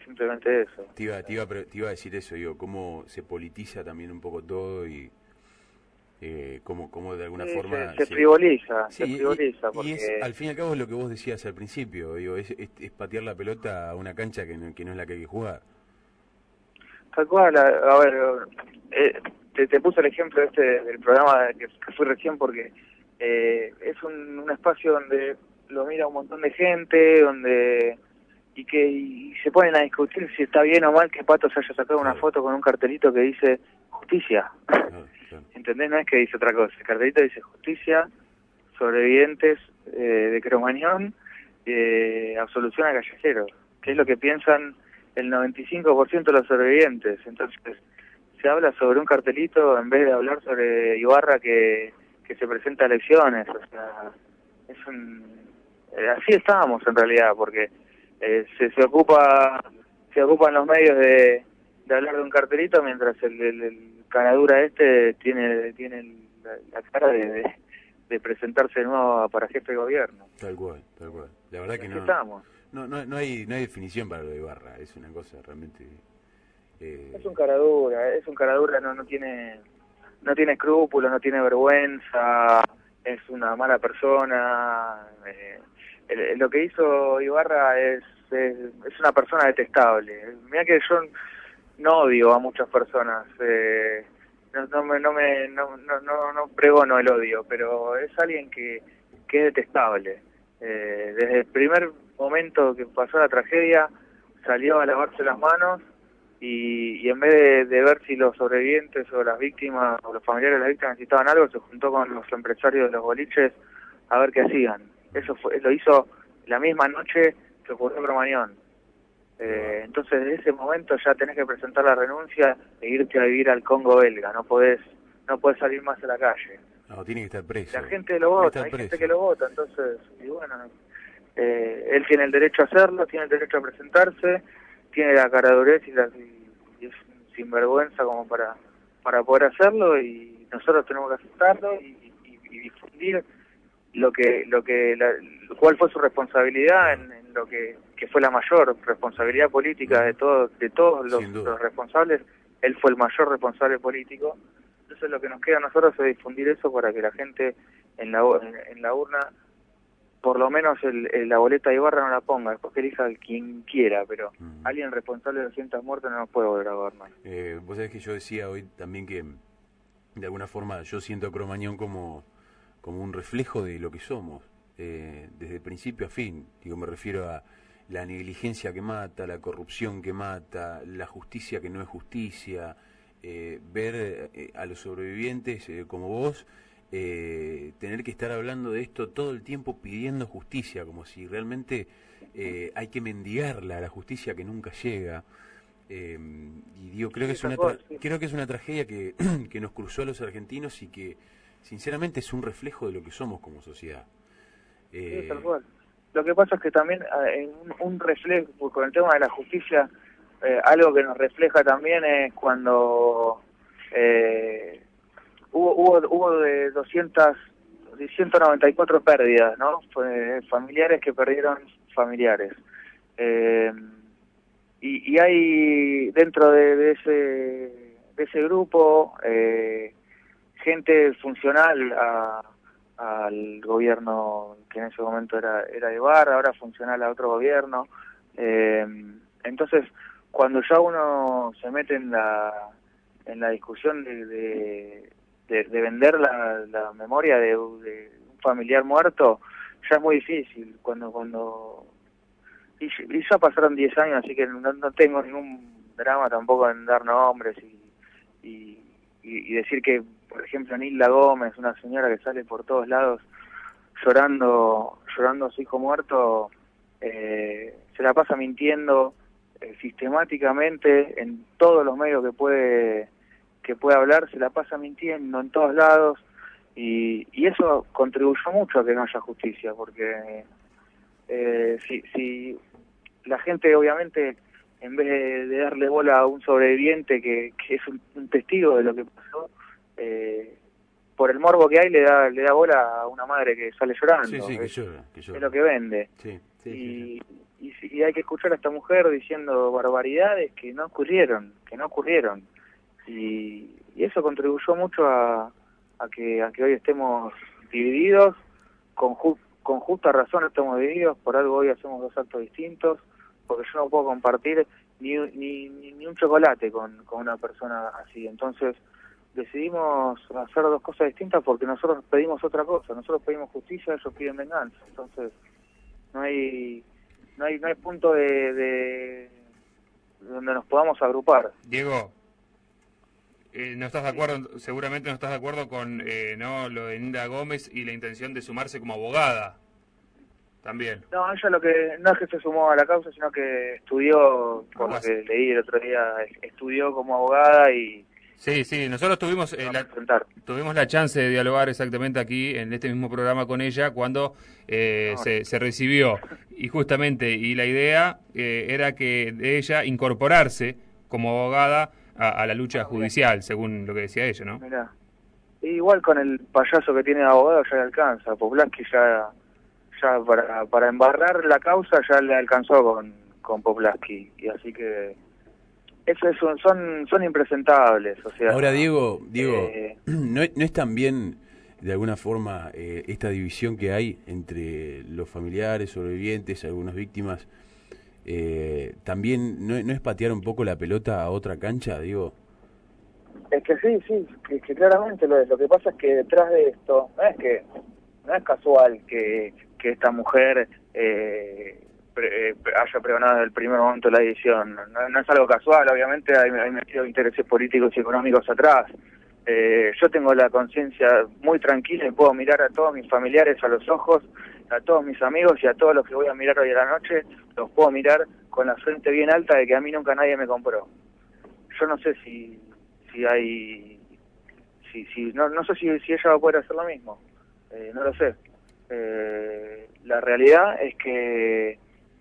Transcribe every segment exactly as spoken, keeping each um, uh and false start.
simplemente eso. Te iba, te iba, te iba a decir eso, digo, cómo se politiza también un poco todo y eh, cómo, cómo de alguna Sí, forma... se, se se... frivoliza, se Sí, frivoliza y, y es, porque... al fin y al cabo es lo que vos decías al principio, digo, es, es, es patear la pelota a una cancha que no, que no es la que hay que jugar. Tal cual, a, a ver, eh, te, te puse el ejemplo este del programa que, que fui recién porque eh, es un, un espacio donde lo mira un montón de gente, donde y que y se ponen a discutir si está bien o mal que Pato se haya sacado una Claro, foto con un cartelito que dice justicia. claro, claro. ¿Entendés? No es que dice otra cosa. El cartelito dice justicia, sobrevivientes eh, de Cromañón, eh, absolución a callejeros, que es lo que piensan el noventa y cinco por ciento de los sobrevivientes. Entonces, se habla sobre un cartelito en vez de hablar sobre Ibarra que, que se presenta a elecciones. O sea, es un... eh, así estábamos en realidad, porque eh, se, se ocupa se ocupan los medios de, de hablar de un cartelito mientras el, el, el caradura este tiene tiene el, la, la cara de, de, de presentarse de nuevo para jefe de gobierno. Tal cual, tal cual. La verdad que Así no, estamos. no, no, no hay, no hay definición para lo de Ibarra, es una cosa realmente... Es un Eh... caradura, es un caradura, no no tiene no tiene escrúpulos, no tiene vergüenza, es una mala persona. Eh, el, lo que hizo Ibarra es, es es una persona detestable. Mira que yo no odio a muchas personas, eh, no, no me no me no, no, no, no pregono el odio, pero es alguien que, que es detestable. Eh, desde el primer momento que pasó la tragedia salió a lavarse las manos y, y en vez de, de ver si los sobrevivientes o las víctimas o los familiares de las víctimas necesitaban algo, se juntó con los empresarios de los boliches a ver qué hacían. Eso fue, lo hizo la misma noche que ocurrió en Cromañón. Eh, entonces, desde ese momento ya tenés que presentar la renuncia e irte a vivir al Congo belga. No podés, no podés salir más a la calle. No, tiene que estar preso. La gente lo Tiene que vota, estar hay gente preso. que lo vota, entonces, y bueno, eh, él tiene el derecho a hacerlo, tiene el derecho a presentarse, tiene la caradurez y, la, y, y es sinvergüenza como para para poder hacerlo y nosotros tenemos que aceptarlo y, y, y difundir lo que lo que la, cuál fue su responsabilidad en, en lo que, que fue la mayor responsabilidad política de todos de todos los, Sin duda. los responsables. Él fue el mayor responsable político. Entonces lo que nos queda a nosotros es difundir eso para que la gente en la en, en la urna por lo menos el, el, la boleta de Ibarra no la ponga, después que elija quien quiera, pero Mm. alguien responsable de doscientas muertes no nos puede volver a gobernar. Eh, vos sabés que yo decía hoy también que de alguna forma yo siento a Cromañón como, como un reflejo de lo que somos, eh, desde principio a fin. Digo, me refiero a la negligencia que mata, la corrupción que mata, la justicia que no es justicia, eh, ver eh, a los sobrevivientes eh, como vos, eh, tener que estar hablando de esto todo el tiempo pidiendo justicia, como si realmente eh, hay que mendigarla, la justicia que nunca llega. Eh, y digo, creo Sí, que es una tra sí. creo que es una tragedia que, que nos cruzó a los argentinos y que sinceramente es un reflejo de lo que somos como sociedad. Sí, tal Eh, cual. Lo que pasa es que también eh, un, un reflejo, pues, con el tema de la justicia, eh, algo que nos refleja también es cuando eh, hubo, hubo hubo de doscientas, ciento noventa y cuatro pérdidas, ¿no? Fue, familiares que perdieron familiares. Eh, y, y hay dentro de, de ese de ese grupo eh, gente funcional a, al gobierno que en ese momento era era de Ibarra, ahora funcional a otro gobierno. Eh, entonces, cuando ya uno se mete en la en la discusión de, de, de, de vender la, la memoria de, de un familiar muerto, ya es muy difícil. Cuando cuando y, y ya pasaron diez años, así que no, no tengo ningún drama tampoco en dar nombres y, y, y decir que, por ejemplo, Nilda Gómez, una señora que sale por todos lados llorando llorando a su hijo muerto, eh, se la pasa mintiendo eh, sistemáticamente en todos los medios que puede que puede hablar, se la pasa mintiendo en todos lados y, y eso contribuyó mucho a que no haya justicia, porque eh, si, si la gente obviamente en vez de, de darle bola a un sobreviviente que, que es un, un testigo de lo que pasó, eh, por el morbo que hay le da le da bola a una madre que sale sí, llorando, sí, que es, llora, que es llora. lo que vende. Sí, sí, sí, sí. Y, y, y hay que escuchar a esta mujer diciendo barbaridades que no ocurrieron, que no ocurrieron. Y, y eso contribuyó mucho a, a que a que hoy estemos divididos, con, ju con justa razón estamos divididos, por algo hoy hacemos dos actos distintos, porque yo no puedo compartir ni, ni, ni, ni un chocolate con, con una persona así. Entonces decidimos hacer dos cosas distintas porque nosotros pedimos otra cosa, nosotros pedimos justicia, ellos piden venganza. Entonces no hay no hay no hay punto de, de donde nos podamos agrupar. Diego, eh, no estás de acuerdo, seguramente no estás de acuerdo con eh, no lo de Linda Gómez y la intención de sumarse como abogada también. No, ella lo que no es que se sumó a la causa, sino que estudió, por lo que leí el otro día, estudió como abogada y sí, sí, nosotros tuvimos eh, la, tuvimos la chance de dialogar exactamente aquí en este mismo programa con ella cuando eh, no, se, se recibió y justamente y la idea eh, era que de ella incorporarse como abogada a, a la lucha ah, judicial, bien. Según lo que decía ella, ¿no? Mirá. Igual con el payaso que tiene de abogado ya le alcanza, Poplaski ya ya para para embarrar la causa ya le alcanzó con con Poplaski y así que eso es un, son son impresentables, o sea. Ahora Diego, Diego, eh, no, no es también de alguna forma eh, esta división que hay entre los familiares, sobrevivientes, algunas víctimas, eh, también no, no es patear un poco la pelota a otra cancha, Diego. Es que sí, sí, que, que claramente lo es. Lo que pasa es que detrás de esto no es que no es casual que que esta mujer eh, Pre, eh, haya pregonado desde el primer momento la edición. No, no es algo casual, obviamente hay, hay metido intereses políticos y económicos atrás. Eh, yo tengo la conciencia muy tranquila y puedo mirar a todos mis familiares a los ojos, a todos mis amigos y a todos los que voy a mirar hoy a la noche, los puedo mirar con la frente bien alta de que a mí nunca nadie me compró. Yo no sé si si hay... si, si no, no sé si, si ella va a poder hacer lo mismo. Eh, no lo sé. Eh, la realidad es que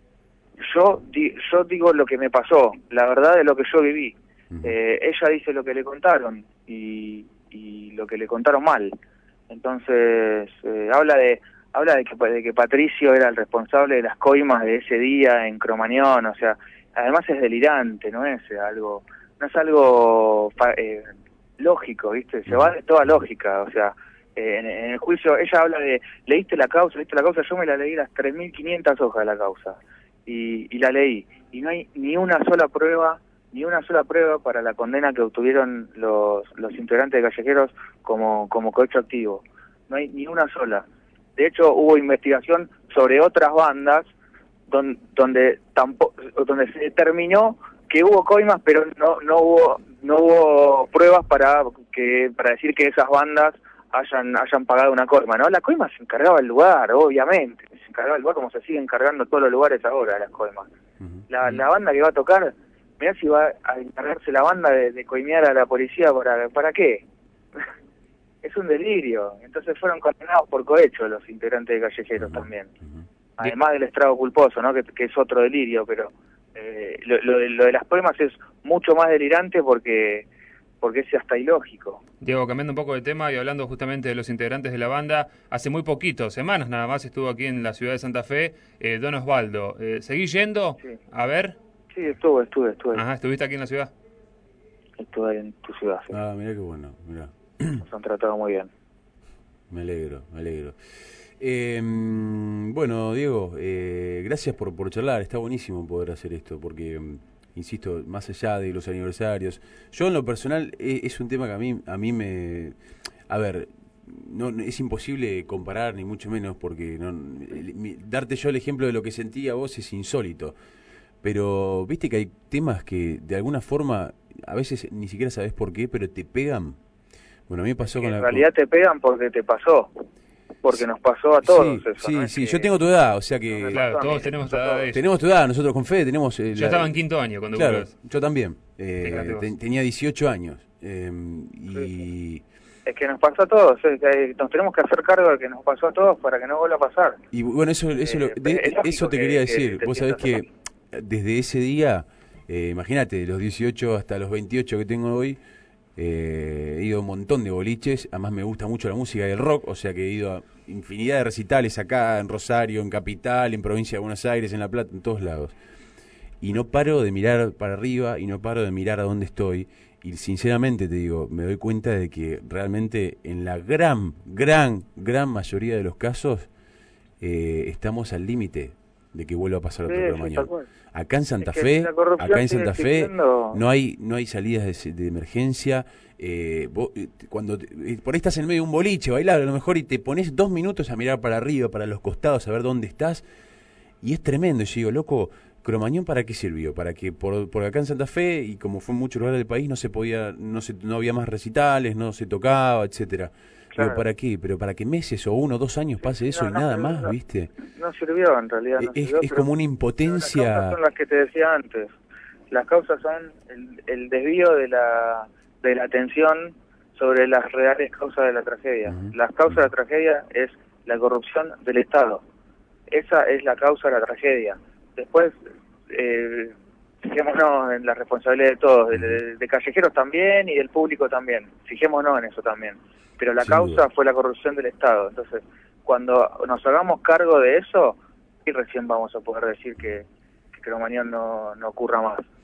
Yo, di, yo digo lo que me pasó, la verdad de lo que yo viví. Uh-huh. eh, ella dice lo que le contaron y, y lo que le contaron mal. Entonces eh, habla de habla de que, de que Patricio era el responsable de las coimas de ese día en Cromañón. O sea, además es delirante, no es algo no es algo eh, lógico, ¿viste? Se va de toda lógica, o sea. Eh, en, en el juicio ella habla de leíste la causa, leíste la causa, yo me la leí las tres mil quinientas hojas de la causa. Y, y la leí, y no hay ni una sola prueba, ni una sola prueba para la condena que obtuvieron los los integrantes de Callejeros como como cohecho activo. No hay ni una sola. De hecho, hubo investigación sobre otras bandas don, donde tampoco donde se determinó que hubo coimas, pero no no hubo no hubo pruebas para que para decir que esas bandas hayan hayan pagado una coima, ¿no? La coima se encargaba el lugar, obviamente, se encargaba el lugar como se sigue encargando todos los lugares ahora, las coimas. Uh-huh. La, la banda que va a tocar, mirá si va a encargarse la banda de, de coimear a la policía, ¿para para qué? Es un delirio. Entonces fueron condenados por cohecho los integrantes de Callejeros uh-huh. también. Uh-huh. Además del estrago culposo, ¿no? Que, que es otro delirio, pero eh, lo, lo, de, lo de las coimas es mucho más delirante porque... porque es hasta ilógico. Diego, cambiando un poco de tema y hablando justamente de los integrantes de la banda, hace muy poquito, semanas nada más, estuvo aquí en la ciudad de Santa Fe, eh, Don Osvaldo. Eh, ¿Seguís yendo? Sí. A ver. Sí, estuve, estuve, estuve. Ajá, ¿estuviste aquí en la ciudad? Estuve ahí en tu ciudad, sí. Ah, mirá qué bueno, mirá. Nos han tratado muy bien. Me alegro, me alegro. Eh, bueno, Diego, eh, gracias por, por charlar, está buenísimo poder hacer esto, porque... insisto, más allá de los aniversarios, yo en lo personal es, es un tema que a mí a mí me, a ver, no es imposible comparar ni mucho menos porque no, mi, darte yo el ejemplo de lo que sentía vos es insólito, pero viste que hay temas que de alguna forma a veces ni siquiera sabes por qué, pero te pegan. Bueno, a mí me pasó con en la... En realidad te pegan porque te pasó. Porque nos pasó a todos sí, eso, sí, ¿no? sí, que... yo tengo tu edad, o sea que... Claro, todos tenemos tu edad. Tenemos tu edad, nosotros con Fede tenemos... Eh, yo la... estaba en quinto año cuando... Claro, vos... yo también. Eh, te, tenía dieciocho años. Eh, y... Sí. Es que nos pasó a todos, es que nos tenemos que hacer cargo de que nos pasó a todos para que no vuelva a pasar. Y bueno, eso eso, eh, lo, de, eso te que, quería decir. Que Vos sabés que desde ese día, eh, imagínate, de los dieciocho hasta los veintiocho que tengo hoy, Eh, he ido a un montón de boliches, además me gusta mucho la música y el rock, o sea que he ido a infinidad de recitales acá, en Rosario, en Capital, en Provincia de Buenos Aires, en La Plata, en todos lados. Y no paro de mirar para arriba y no paro de mirar a dónde estoy. Y sinceramente te digo, me doy cuenta de que realmente en la gran, gran, gran mayoría de los casos eh, estamos al límite de que vuelva a pasar otro sí, mañana. Acá en Santa es Fe, acá en Santa Fe siendo... no hay no hay salidas de, de emergencia. Eh, vos, cuando te, por ahí estás en medio de un boliche, bailar a lo mejor y te pones dos minutos a mirar para arriba, para los costados, a ver dónde estás. Y es tremendo. Y yo digo, loco, Cromañón, ¿para qué sirvió? Para que por, por acá en Santa Fe, y como fue en muchos lugares del país, no se podía, no se, no había más recitales, no se tocaba, etcétera. Claro. Digo, ¿para qué? Pero para que meses o uno o dos años pase eso no, y no, nada más, no, ¿viste? No sirvió en realidad. No es sirvió, es como una impotencia. Las causas son las que te decía antes. Las causas son el, el desvío de la, de la atención sobre las reales causas de la tragedia. Uh-huh. Las causas de la tragedia es la corrupción del Estado. Esa es la causa de la tragedia. Después, eh, fijémonos en la responsabilidad de todos, de, de, de callejeros también y del público también. Fijémonos en eso también. Pero la Sin causa duda. fue la corrupción del Estado. Entonces, cuando nos hagamos cargo de eso, y recién vamos a poder decir que, que Cromañón no, no ocurra más.